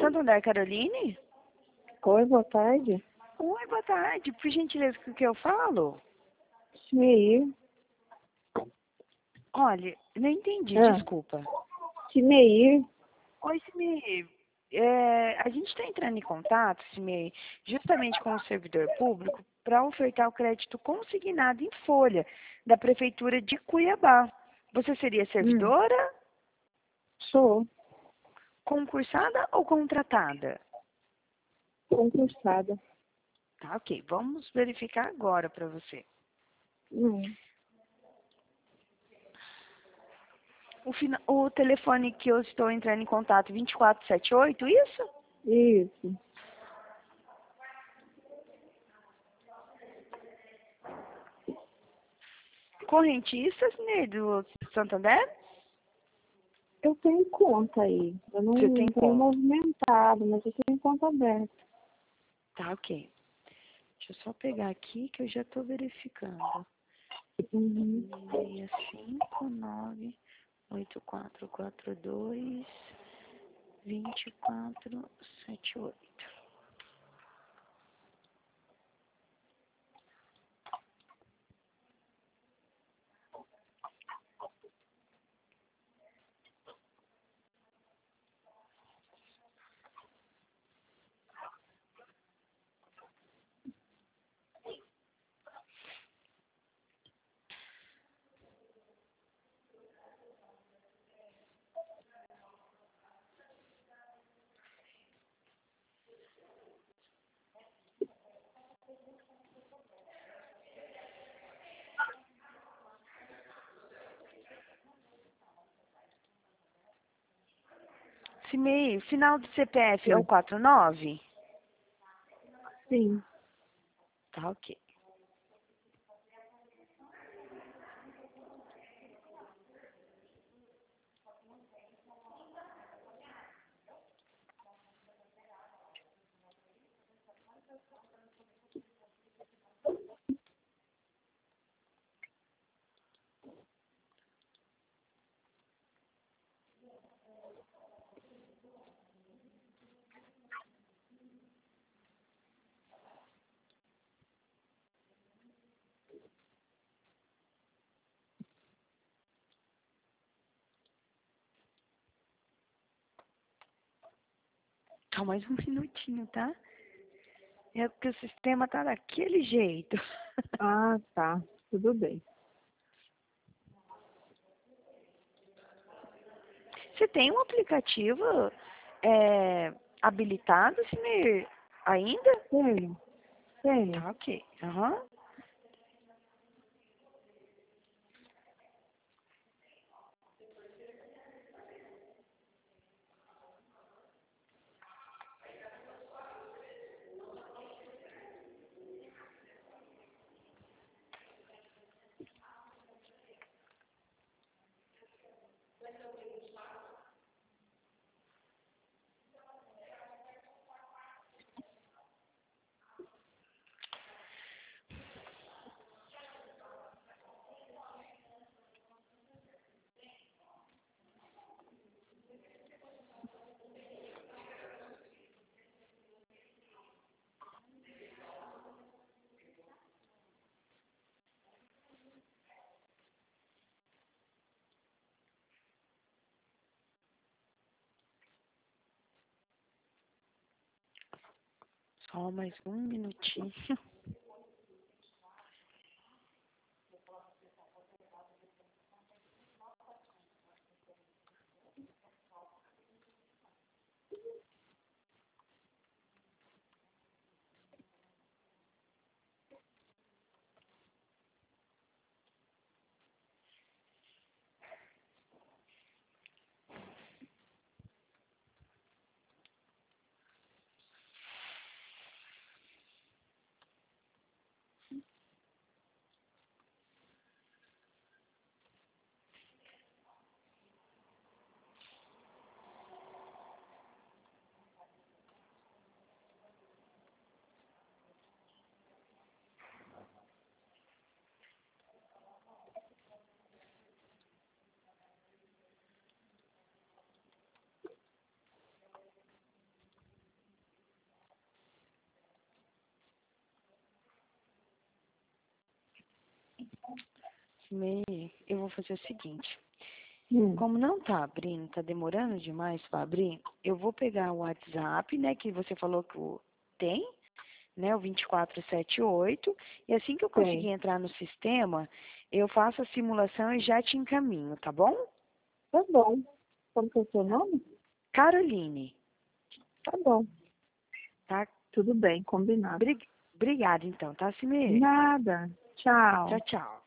Santander, Caroline? Oi, boa tarde. Oi, boa tarde. Por gentileza, com o que eu falo? Simeir. Olha, não entendi, Ah, desculpa. Simeir. Oi, Simei. A gente está entrando em contato, Simei, justamente com o servidor público para ofertar o crédito consignado em folha da Prefeitura de Cuiabá. Você seria servidora, Sou concursada ou contratada? concursada. Tá, ok. Vamos verificar agora para você. Hum, O telefone que eu estou entrando em contato, 2478, isso? isso. Correntista, Simei, do Santander? Eu tenho conta aí. Eu Você tem não tenho conta. movimentado, mas eu tenho conta aberta. Tá, ok. Deixa eu só pegar aqui que eu já estou verificando. Uhum. 659-8442-2478. Simei, final do CPF é o 49? Sim. Tá, ok. Só mais um minutinho, tá? É porque o sistema tá daquele jeito. Ah, tá. Tudo bem. Você tem um aplicativo habilitado, Simei, ainda? Tenho. Tenho. Tá, ok. Aham. Só mais um minutinho. Simei, eu vou fazer o seguinte. Hum, Como não tá abrindo, tá demorando demais para abrir, eu vou pegar o WhatsApp, né, que você falou que tem, né, o 2478, e assim que eu conseguir tem. entrar no sistema, eu faço a simulação e já te encaminho, tá bom? Tá bom. Como que é o seu nome? Caroline, Tá bom. tá? Tudo bem, combinado. Obrigada então, tá, Simei? Nada. Tchau. Tchau, tchau.